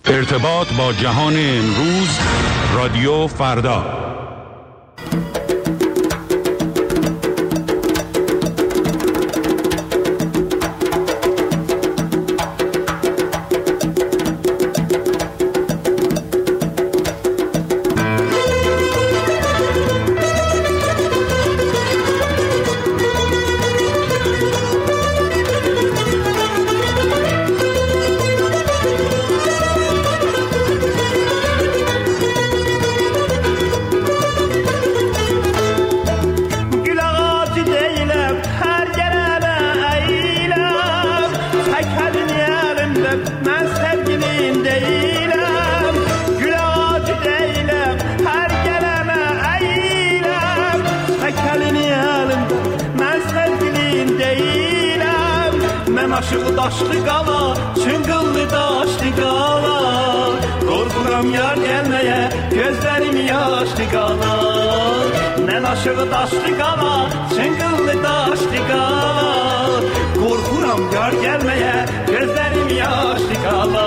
ارتباط با جهان امروز، رادیو فردا. Aşığı daşlı qala, çıngıllı daşlı qala. Qorxuram yar gəlməyə, gözlərim yaşlı qala. Mən aşığı daşlı qala, çıngıllı daşlı qala. Qorxuram yar gəlməyə, gözlərim yaşlı qala.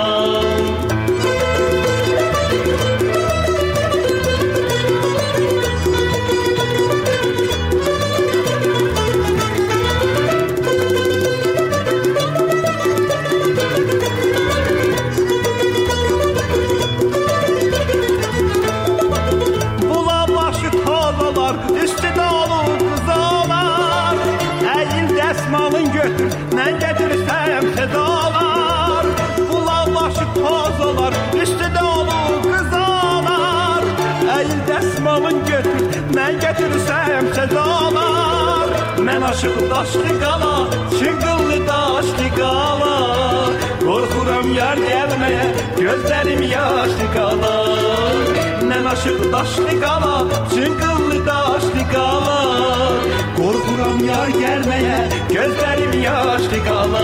Mən gətirsəm sədalar, bulaq başı tozalar, üstüdə olur qızalar. Əyil dəsmalın götür, mən gətirsəm sədalar. Mən aşıq daşlı qala, çıngıllı daşlı qala. Qorxuram yar gəlməyə, gözlərim yaşlı qala. Mən aşıq daşlı qala, çıngıllı daşlı qala. Qorxuram yar gəlməyə, gözlərim yaşlı qala.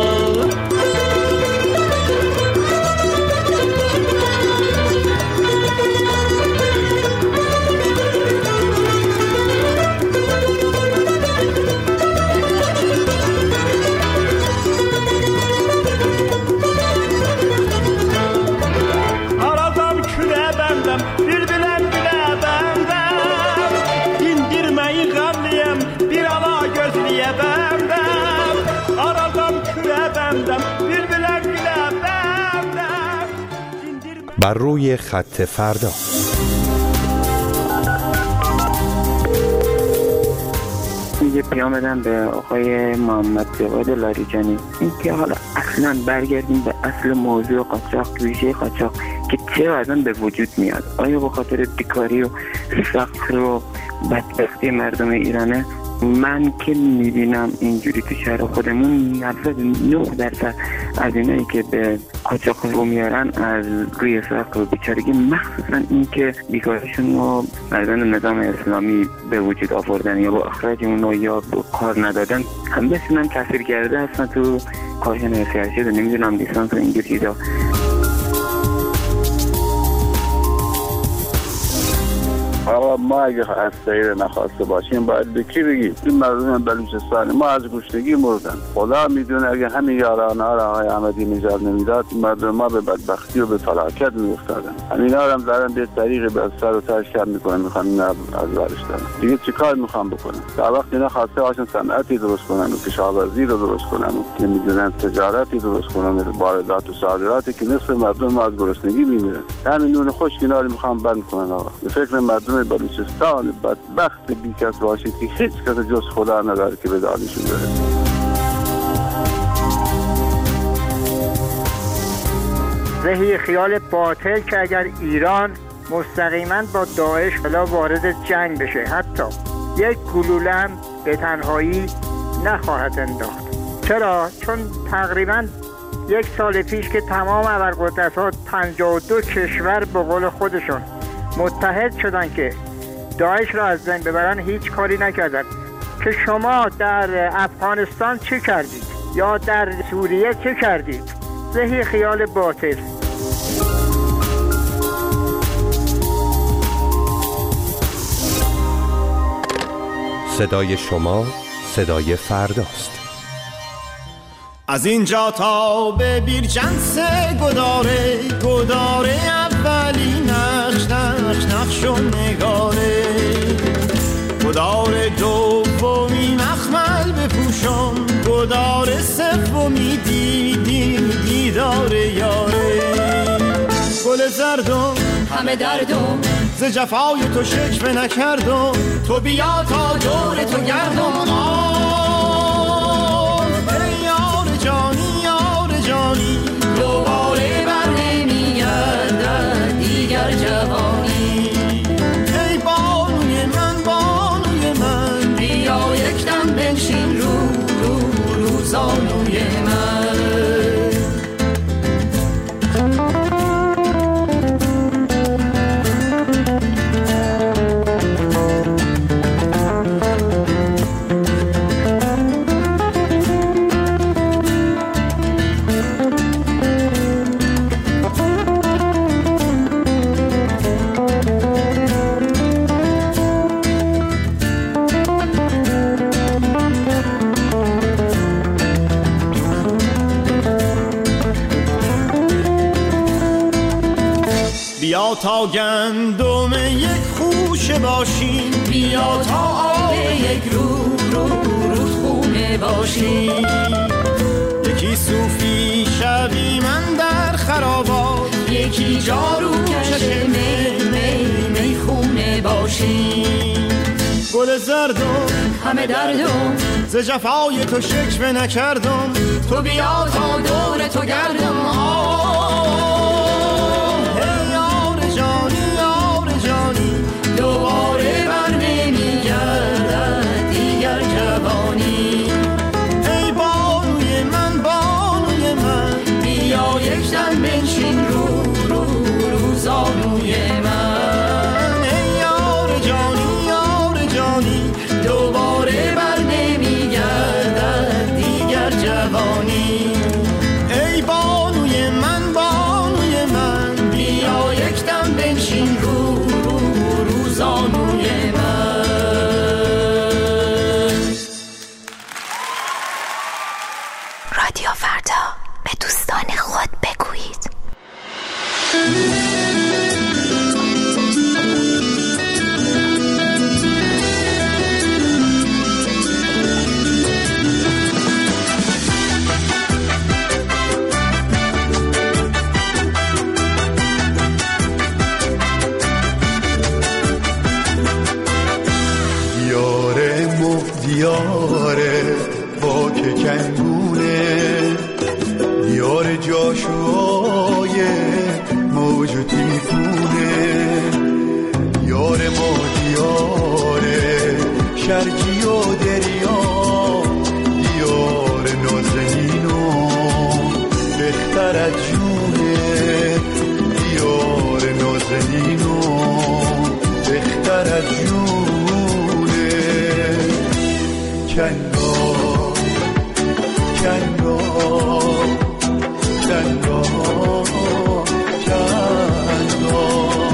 Aradam külə bəndəm, bir biləm gülə bəndəm. İndirməyi qəmliyəm, bir ala gözliyə bəndəm. Aradam külə bəndəm, bir biləm gülə bəndəm. بر روی خط فردا. یه پیام بدم به آقای محمد جواد لاریجانی، این که حالا اصلا برگردیم به اصل موضوع قاچاق، ریشه قاچاق که چرا به وجود میاد. آیا به خاطر بیکاری و فقر و بدبختی مردم ایرانه؟ من که میبینم اینجوری تو شهر خودمون 99% از اینایی که به قاچاق رو میارن از روی فقر و بیچارگی، مخصوصا این که بیکاریشون رو مردان نظام اسلامی به وجود آوردن یا با اخراج اونو یا با کار ندادن، همه‌شون هم تاثیر کرده هستن تو کارشون ارشد و نمیدونم لیسانس و اینجور چیزا. آقا ما اگه از سیر نخواسته باشیم باید به کی بگیم؟ این مردم بلوچستان ما از گشنگی مردن. خدا میدونه اگه همین یارانه ها را آقای احمدی نژاد نمیداد، این مردم ما به بدبختی و به فلاکت میافتادن. همینا هم دارن به طریقی به سر و تاش کم میکنن، میخوان اینا از ورش دارن. دیگه چیکار میخوان بکنن؟ تا وقتی اینا خواسته باشن صنعتی درست کنن و کشاورزی رو درست کنن و نمیدونن تجارتی درست کنن، واردات و صادراتی که نصف مردم ما از گرسنگی میمیرن. همین نون خشک اینا رو میخوان بند کنن. آقا به فکر مردم بلوچستان بدبخت بیکس باشید که هیچ کس جز خدا نداره که به دانشون برسه. ذهی خیال باطل که اگر ایران مستقیما با داعش بلا وارد جنگ بشه، حتی یک گلوله هم به تنهایی نخواهد انداخت. چرا؟ چون تقریبا یک سال پیش که تمام ابرقدرت‌ها 52 کشور به قول خودشون متحد شدن که داعش را از بین ببرن، هیچ کاری نکردن. که شما در افغانستان چه کردید یا در سوریه چه کردید؟ ذهی خیال باطل. صدای شما صدای فرداست. از اینجا تا به بیرجنس گداره گداره اولی نقش نقش نقش و نگاره گداره دومی مخمل بپوشم گداره سومی دیداره یاره گل زردم همه دردم ز جفای تو شکوه نکردم تو بیا تا دور تو گردم ای یار جانی دوباره بر نمیگردد دیگر جوانی ای بانوی من بیا یک دم بنشین رو زانوی من بیا تا گندم یک خوشه باشیم بیا تا آب یک رودخونه باشیم یکی صوفی شوی من در خرابات یکی جارو کش می خونه باشیم گل زردم همه دردم ز جفای تو شکوه نکردم تو بیا تا دور تو گردم دوباره بر نمیگردد دیگر جوانی ای بانوی من بیا یک دم بنشین رو زانوی من ای یار جانی دوباره بر نمیگردد دیگر جوانی ای بانوی من بیا یک دم بنشین رو زانوی من. رادیو فردا به دوستان خود بگویید. دیاره با که کنگونه دیار جاشوهای موج و تیفونه یار ما دیاره شرجی و دریا دیار نازنینو بختر از جونه دیار نازنینو بختر از جونه کنگا کنگا کنگا کنگا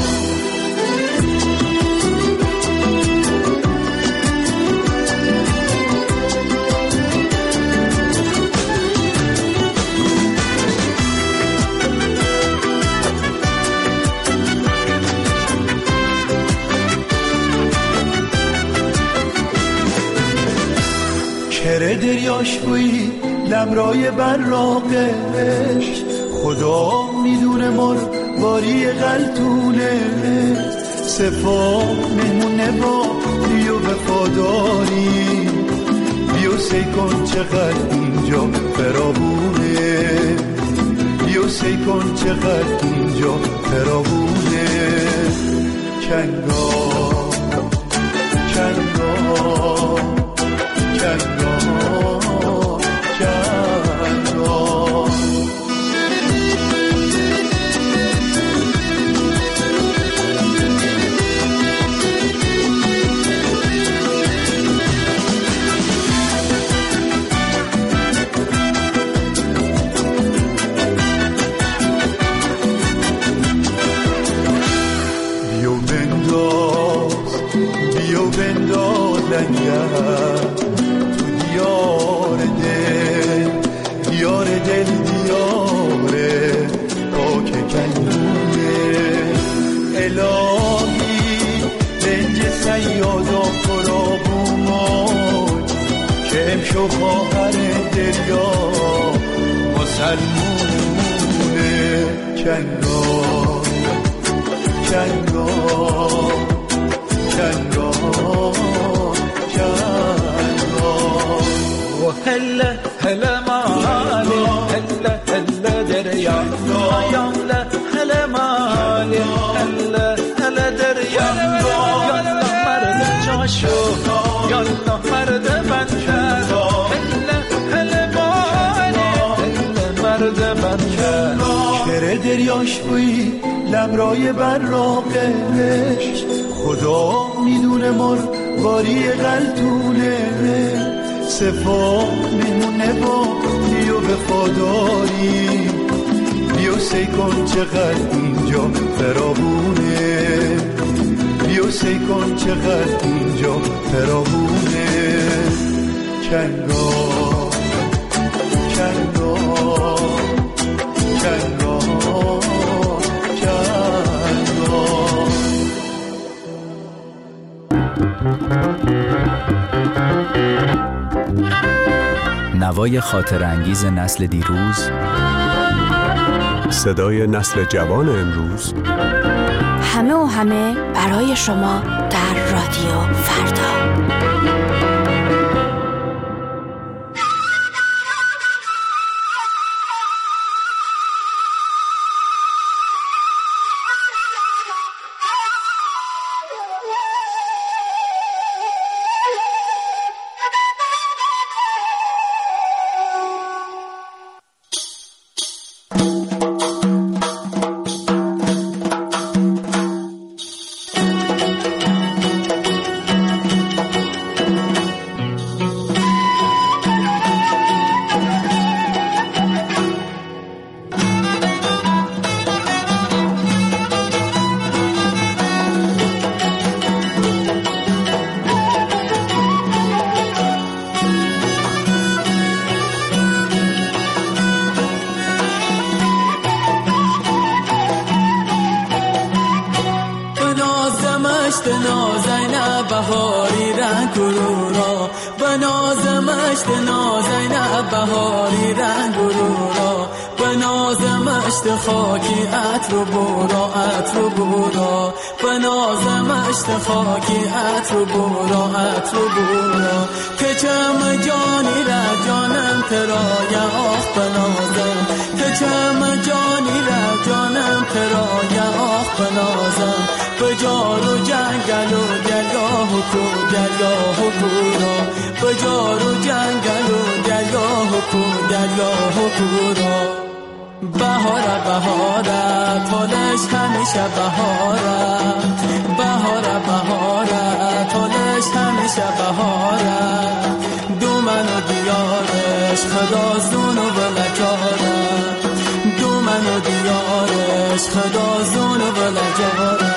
کره دریاش بوی لمرای براقش خدا میدونه مار باری غلطونه صفا مهمونه با بیو وفاداری بیو سی کن چقدر اینجا فراوونه بیو سی کن چقدر اینجا فراوونه کنگا کنگا کنگا بیو بنداز لنگر تو و خواهر دریا مسلمونه کنگار کنگار کنگار کنگار و هله هله مالی هله هله دریا یاله هله مالی هله هله دریا یاله مرد جاشو یاله مرد بنکر هله هله مالی هله مرد بنکر شعر دریاش بوی لبرای براقش خدا میدونه مرواری قلتونه صفا میمونه با بیو وفاداری بیو سی کن چقدر اینجا فراوونه بیو سی کن چقدر اینجا فراوونه کنگار کنگار کنگار کنگار نوای خاطر انگیز نسل دیروز، صدای نسل جوان امروز، همه و همه برای شما در رادیو فردا. بهاری رنگ گرورا بنازمش نازینب بهاری رنگ گرورا بنازمش خاکی عطر و بورا عطر و بورا بنازمش خاکی عطر و بورا عطر و بورا که چم جانی را جانم ترای آخ بنازم که چم جانی را جانم ترای آخ بنازم بجار و جنگل و درگاه و کو درگاه و کورا بجار و جنگل و درگاه و کو درگاه و کورا بهاره بهاره تالش همیشه بهاره بهاره بهاره تالش همیشه بهاره دومن و دیارش خدازون و بلکاره دومن و دیارش خدازون و بلکاره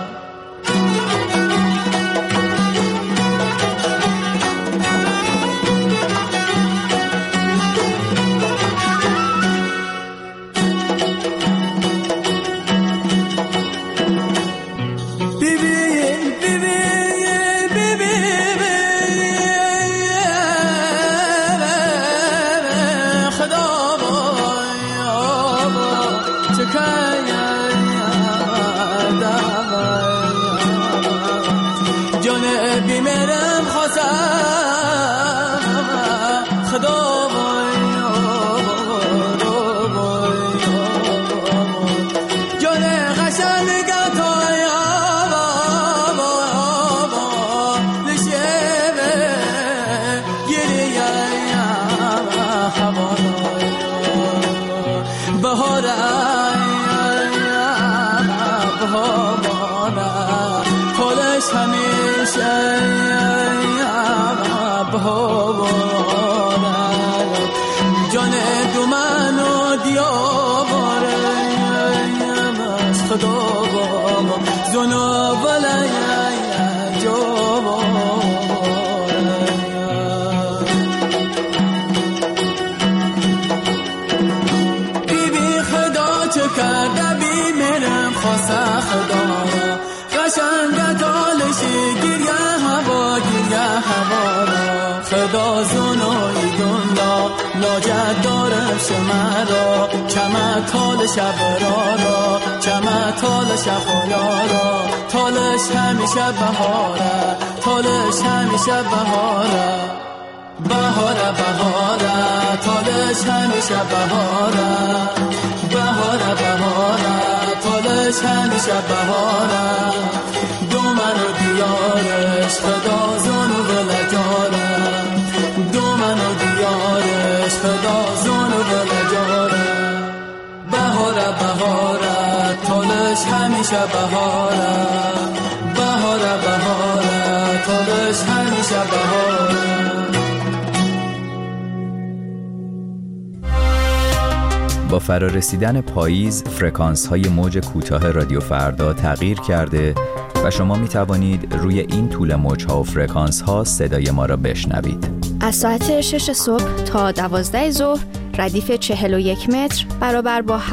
جان دومن و دیاباره خدا بابا زنا بلای بی بی خدا چه کرده بی میرم خواسته خدا قشنگ دالشی گریه هوا را خدا زنایی مرا چمن تال شب را چمن تال شب را تالش همیشه بهاره تالش همیشه بهاره بهاره بهاره تالش همیشه بهاره بهاره بهاره تالش همیشه بهاره دومن و دیارش خدا زن و ولجاره دومن و دیارش خدا زن و ولجاره بهاره بهاره تالش همیشه بهاره بهاره بهاره تالش همیشه بهاره. با فرارسیدن پاییز فرکانس های موج کوتاه رادیو فردا تغییر کرده و شما می توانید روی این طول موج ها و فرکانس ها صدای ما را بشنوید. از ساعت 6 صبح تا 12 ظهر ردیف 41 متر برابر با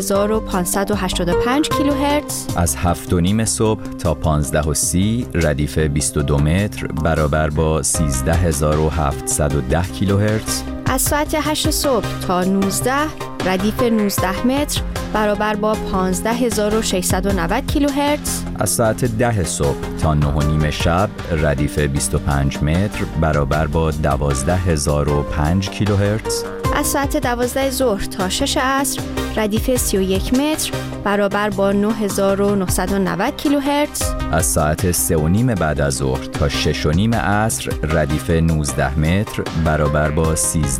7585 کیلوهرتز. از 7:30 صبح تا 15:30 ردیف 22 متر برابر با 13710 کیلوهرتز. از ساعت 8 صبح تا 19 ردیف 19 متر برابر با 15690 کیلوهرتز. از ساعت 10 صبح تا 9:30 شب ردیف 25 متر برابر با 12005 کیلوهرتز. از ساعت 12 ظهر تا 6 عصر ردیف 31 متر برابر با 9990 کیلوهرتز. از ساعت 3:30 بعد از ظهر تا 6:30 عصر ردیف 19 متر برابر با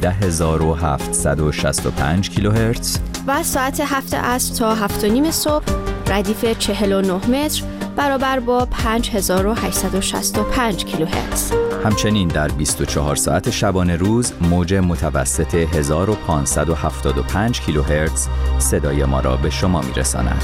13765 کیلوهرتز. و از ساعت 7 عصر تا 7:30 صبح ردیف 49 متر برابر با 5865 کیلوهرتز. همچنین در 24 ساعت شبانه روز موج متوسط 1575 کیلوهرتز صدای ما را به شما میرساند.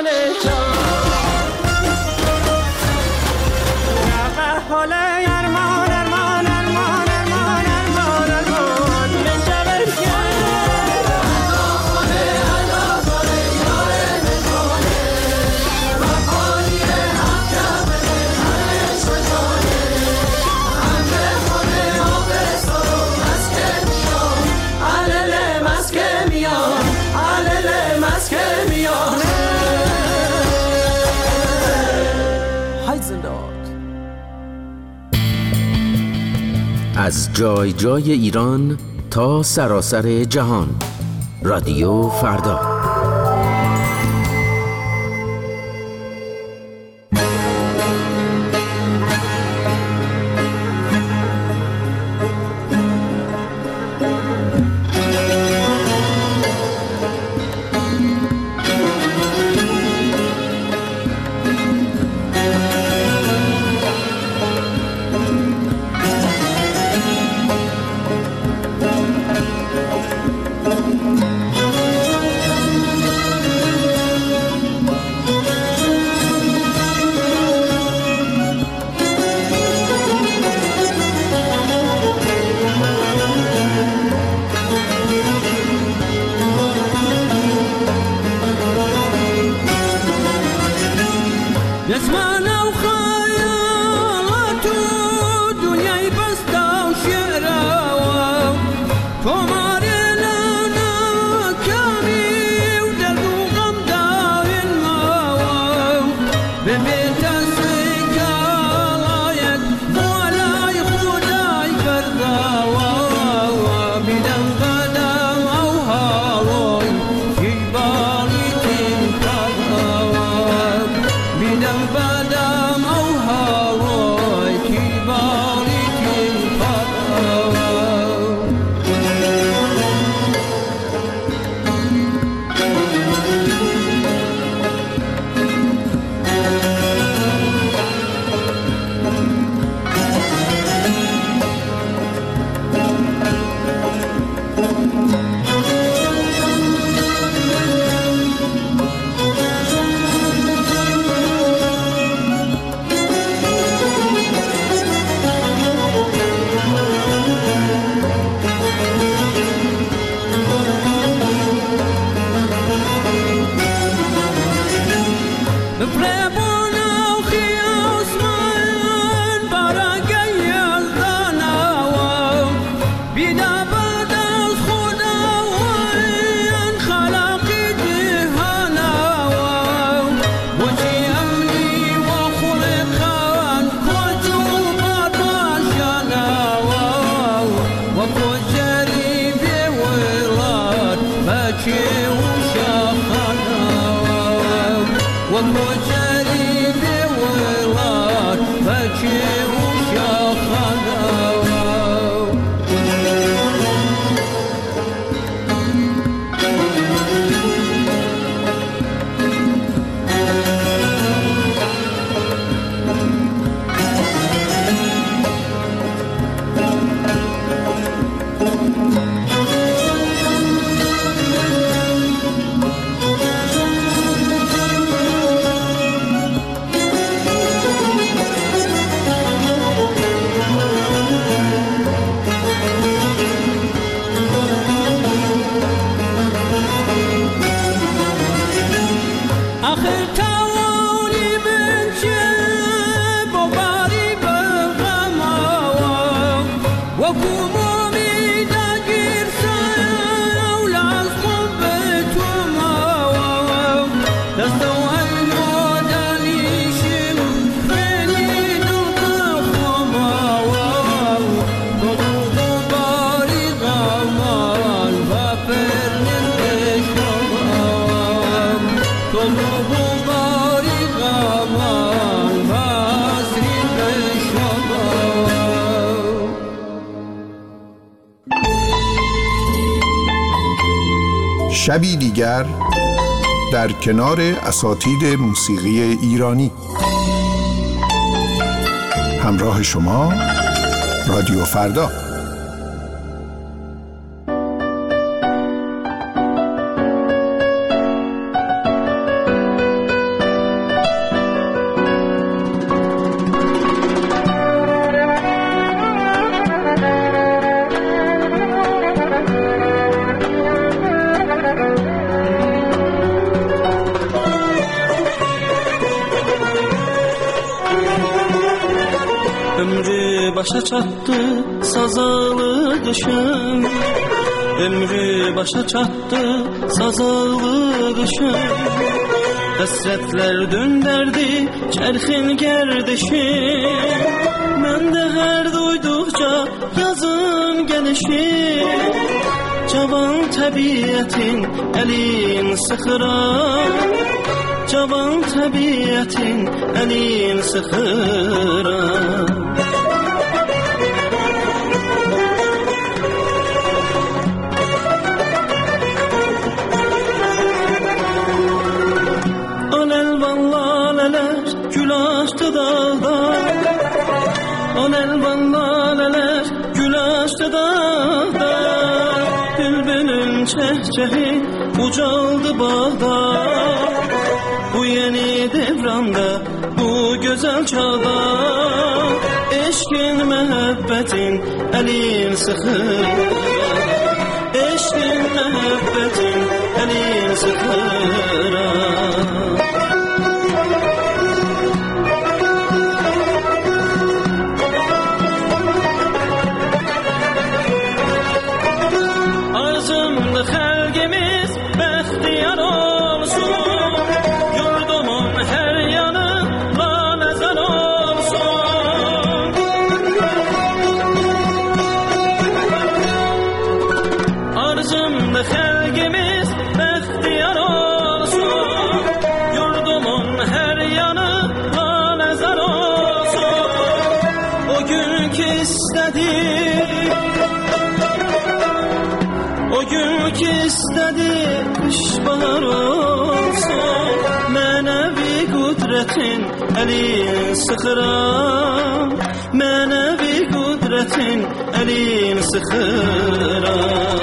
جان جان حال ارمان ارمان ارمان ارمان ارمان ارمان بشود از جای جای ایران تا سراسر جهان، رادیو فردا. شبی دیگر در کنار اساتید موسیقی ایرانی. همراه شما رادیو فردا. başa çatdı sazalı kışım, ömrü başa çatdı sazalı kışım. Həsrətlər döndərdi çərxin gərdişim, mən də hər duyduqca yazın gəlişim. Cavan təbiətin əlin sıxıram, cavan təbiətin əlin sıxıram. On elvan laleler gül açtı dağda, bülbülün çehçehi ucaldı bağda. Bu yeni devranda, bu güzel çağda, eşkin məhəbbətin əlin sıxır, eşkin məhəbbətin əlin sıxır. İstədi qış bahar olsun, mənəvi qüdrətin əlin sıxıram, mənəvi qüdrətin əlin sıxıram.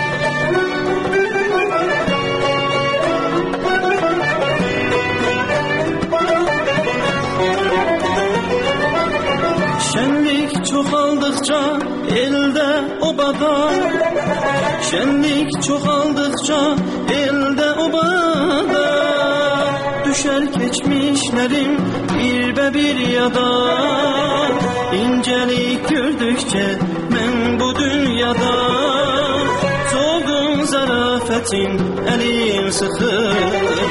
Şənlik çoxaldıqca eldə obada, şenlik çoxaldıqca elde obada, düşer geçmişlerim bir yada. İncelik gördükçe ben bu dünyada, soğun zarafetin elim sıxır,